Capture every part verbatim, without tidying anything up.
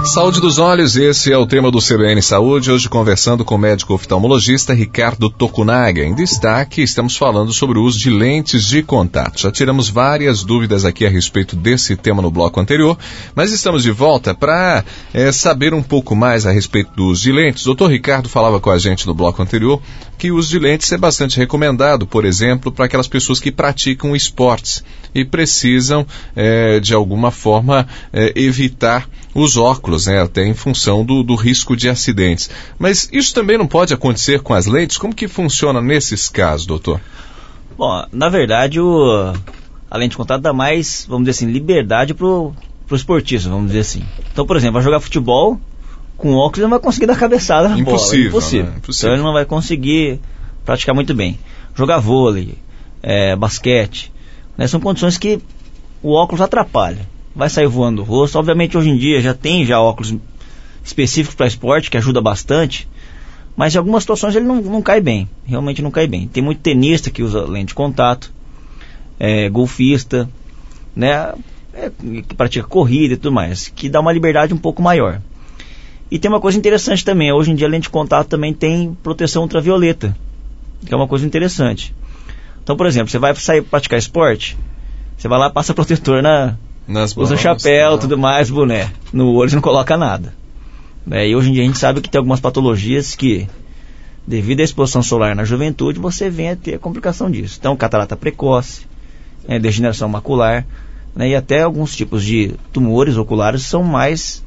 Saúde dos olhos, esse é o tema do C B N Saúde, hoje conversando com o médico oftalmologista Ricardo Tokunaga. Em destaque, estamos falando sobre o uso de lentes de contato. Já tiramos várias dúvidas aqui a respeito desse tema no bloco anterior, mas estamos de volta para é, saber um pouco mais a respeito do uso de lentes. O doutor Ricardo falava com a gente no bloco anterior que o uso de lentes é bastante recomendado, por exemplo, para aquelas pessoas que praticam esportes e precisam, é, de alguma forma, é, evitar os óculos, né, até em função do, do risco de acidentes. Mas isso também não pode acontecer com as lentes? Como que funciona nesses casos, doutor? Bom, na verdade, o, a lente de contato dá mais, vamos dizer assim, liberdade para o esportista, vamos dizer assim. Então, por exemplo, vai jogar futebol, com óculos ele não vai conseguir dar cabeçada na Impossível, bola. Impossível. Né? Impossível. Então ele não vai conseguir praticar muito bem. Jogar vôlei, é, basquete, né, são condições que o óculos atrapalha. Vai sair voando do rosto. Obviamente hoje em dia já tem já óculos específicos para esporte, que ajuda bastante, mas em algumas situações ele não, não cai bem, realmente não cai bem. Tem muito tenista que usa lente de contato, é, golfista, né, é, que pratica corrida e tudo mais, que dá uma liberdade um pouco maior. E tem uma coisa interessante também, hoje em dia a lente de contato também tem proteção ultravioleta, que é uma coisa interessante. Então, por exemplo, você vai sair praticar esporte, você vai lá, passa protetor na... Nas usa mãos, chapéu, não. Tudo mais, boné. No olho você não coloca nada. É, e hoje em dia a gente sabe que tem algumas patologias que, devido à exposição solar na juventude, você vem a ter a complicação disso. Então, catarata precoce, é, degeneração macular, né, e até alguns tipos de tumores oculares são mais,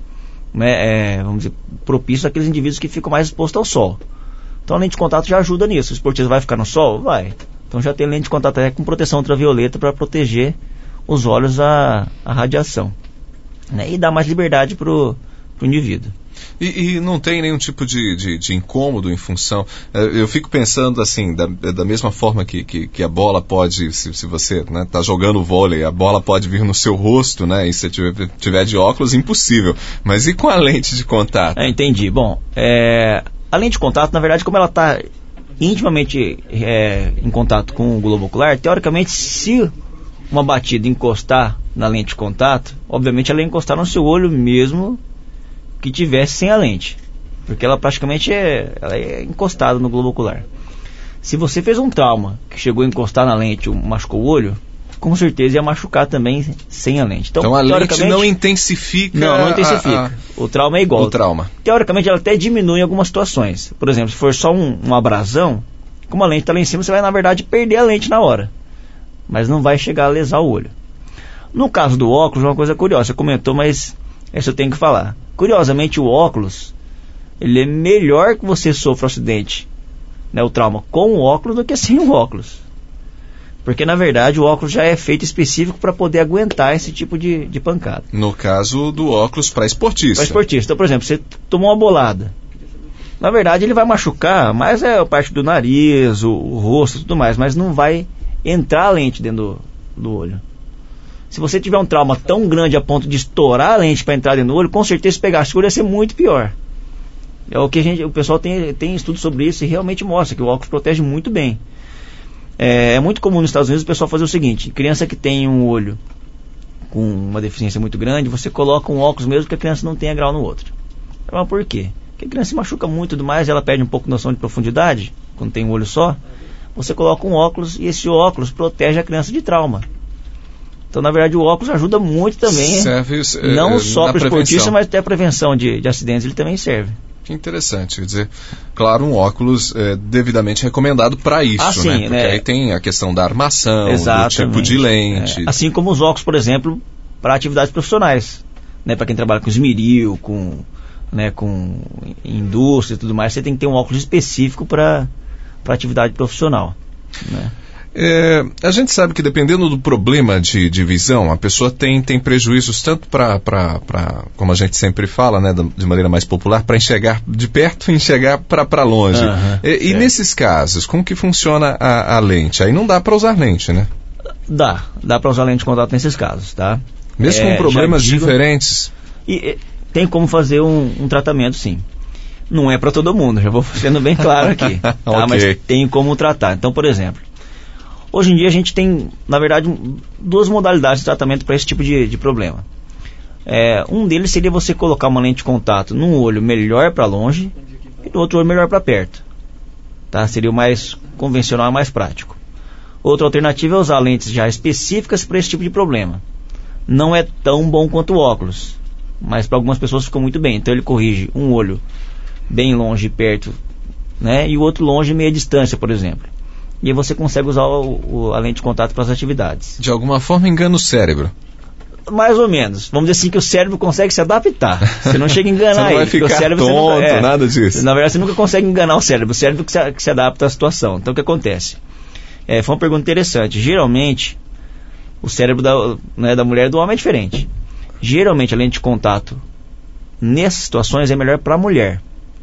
né, é, vamos dizer, propícios àqueles indivíduos que ficam mais expostos ao sol. Então a lente de contato já ajuda nisso. O esportista vai ficar no sol? Vai. Então já tem lente de contato até com proteção ultravioleta para proteger os olhos à, à radiação, né? E dá mais liberdade para o indivíduo. E, e não tem nenhum tipo de, de, de incômodo em função... Eu fico pensando assim, da, da mesma forma que, que, que a bola pode, se, se você está, né, jogando vôlei, a bola pode vir no seu rosto, né? E se você tiver, tiver de óculos, impossível. Mas e com a lente de contato? É, entendi. Bom, é, a lente de contato, na verdade, como ela está intimamente é, em contato com o globo ocular, teoricamente, se uma batida encostar na lente de contato, obviamente ela ia encostar no seu olho mesmo que tivesse sem a lente, porque ela praticamente é, ela é encostada no globo ocular. Se você fez um trauma que chegou a encostar na lente, machucou o olho, com certeza ia machucar também sem a lente. Então, então a lente não intensifica... Não, não intensifica. A, a... O trauma é igual. O trauma. Teoricamente ela até diminui em algumas situações. Por exemplo, se for só um, uma abrasão, como a lente está lá em cima, você vai na verdade perder a lente na hora, mas não vai chegar a lesar o olho. No caso do óculos, uma coisa curiosa, você comentou, mas essa eu tenho que falar. Curiosamente, o óculos, ele é melhor que você sofra o acidente, né, o trauma com o óculos do que sem o óculos. Porque, na verdade, o óculos já é feito específico para poder aguentar esse tipo de, de pancada. No caso do óculos para esportista. Para esportista. Então, por exemplo, você tomou uma bolada. Na verdade, ele vai machucar, mas é a parte do nariz, o, o rosto e tudo mais, mas não vai entrar a lente dentro do, do olho. Se você tiver um trauma tão grande a ponto de estourar a lente para entrar dentro do olho, com certeza se pegar escuro ia ser muito pior. É o que a gente, o pessoal tem, tem estudo sobre isso e realmente mostra que o óculos protege muito bem. É, é muito comum nos Estados Unidos o pessoal fazer o seguinte: criança que tem um olho com uma deficiência muito grande, você coloca um óculos mesmo que a criança não tenha grau no outro. Mas por quê? Porque a criança se machuca muito e tudo mais, ela perde um pouco de noção de profundidade quando tem um olho só. Você coloca um óculos e esse óculos protege a criança de trauma. Então, na verdade, o óculos ajuda muito também. Serve, é, não só para o esportista, mas até a prevenção de, de acidentes, ele também serve. Que interessante, quer dizer, claro, um óculos é, devidamente recomendado para isso, ah, sim, né? Porque né? aí tem a questão da armação, exatamente, do tipo de lente. É. Assim como os óculos, por exemplo, para atividades profissionais, né? Para quem trabalha com esmeril, com, né, com indústria e tudo mais, você tem que ter um óculos específico para para atividade profissional, né? É, a gente sabe que dependendo do problema de, de visão, a pessoa tem, tem prejuízos tanto para, como a gente sempre fala, né, de maneira mais popular, para enxergar de perto e enxergar para longe. Uhum, e, e nesses casos, como que funciona a, a lente? Aí não dá para usar lente, né? Dá, dá para usar lente de contato nesses casos, tá? Mesmo é, com problemas digo, diferentes? E, e, tem como fazer um, um tratamento, sim. Não é para todo mundo, já vou sendo bem claro aqui, tá? Okay. Mas tem como tratar. Então, por exemplo, hoje em dia a gente tem, na verdade, duas modalidades de tratamento para esse tipo de, de problema. É, um deles seria você colocar uma lente de contato num olho melhor para longe e no outro olho melhor para perto. Tá? Seria o mais convencional e mais prático. Outra alternativa é usar lentes já específicas para esse tipo de problema. Não é tão bom quanto o óculos, mas para algumas pessoas ficou muito bem. Então ele corrige um olho bem longe e perto, né, e o outro longe e meia distância, por exemplo. E aí você consegue usar o, o, a lente de contato para as atividades. De alguma forma engana o cérebro. Mais ou menos. Vamos dizer assim que o cérebro consegue se adaptar. Você não chega a enganar ele. Você não vai ele, ficar o cérebro, tonto, você nunca, é, nada disso. Na verdade, você nunca consegue enganar o cérebro. O cérebro que se, que se adapta à situação. Então, o que acontece? É, foi uma pergunta interessante. Geralmente, o cérebro da, né, da mulher e do homem é diferente. Geralmente, a lente de contato, nessas situações, é melhor para a mulher.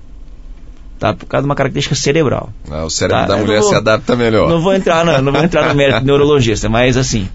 Tá? Por causa de uma característica cerebral. Ah, o cérebro tá? da mulher vou, se adapta melhor. Não vou entrar, não, não vou entrar no mérito do neurologista, mas assim...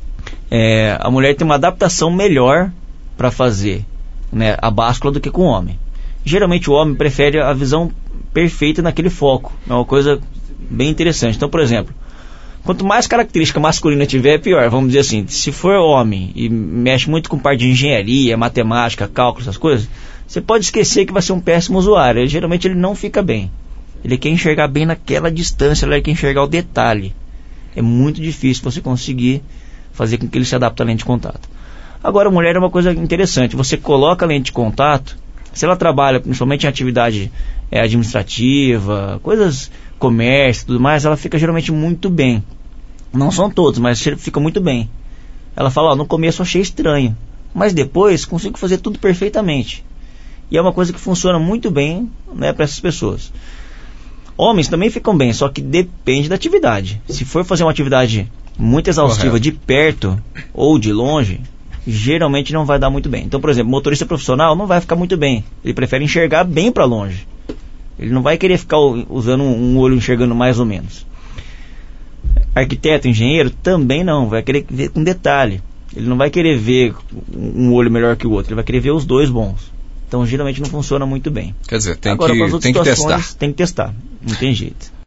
É, a mulher tem uma adaptação melhor para fazer, né, a báscula do que com o homem. Geralmente o homem prefere a visão perfeita naquele foco. É uma coisa bem interessante. Então, por exemplo, quanto mais característica masculina tiver, pior. Vamos dizer assim, se for homem e mexe muito com parte de engenharia, matemática, cálculo, essas coisas, você pode esquecer que vai ser um péssimo usuário. Ele, geralmente ele não fica bem. Ele quer enxergar bem naquela distância, ele quer enxergar o detalhe. É muito difícil você conseguir fazer com que ele se adapte à lente de contato. Agora, a mulher é uma coisa interessante. Você coloca a lente de contato, se ela trabalha principalmente em atividade é, administrativa, coisas, comércio e tudo mais, ela fica geralmente muito bem. Não são todos, mas fica muito bem. Ela fala, ó, no começo eu achei estranho, mas depois consigo fazer tudo perfeitamente. E é uma coisa que funciona muito bem, né, para essas pessoas. Homens também ficam bem, só que depende da atividade. Se for fazer uma atividade muito exaustiva, correto, de perto ou de longe, geralmente não vai dar muito bem. Então, por exemplo, motorista profissional não vai ficar muito bem. Ele prefere enxergar bem para longe. Ele não vai querer ficar usando um olho enxergando mais ou menos. Arquiteto, engenheiro, também não. Vai querer ver com detalhe. Ele não vai querer ver um olho melhor que o outro. Ele vai querer ver os dois bons. Então, geralmente não funciona muito bem. Quer dizer, tem, Agora, que, tem que testar. Tem que testar. Não tem jeito.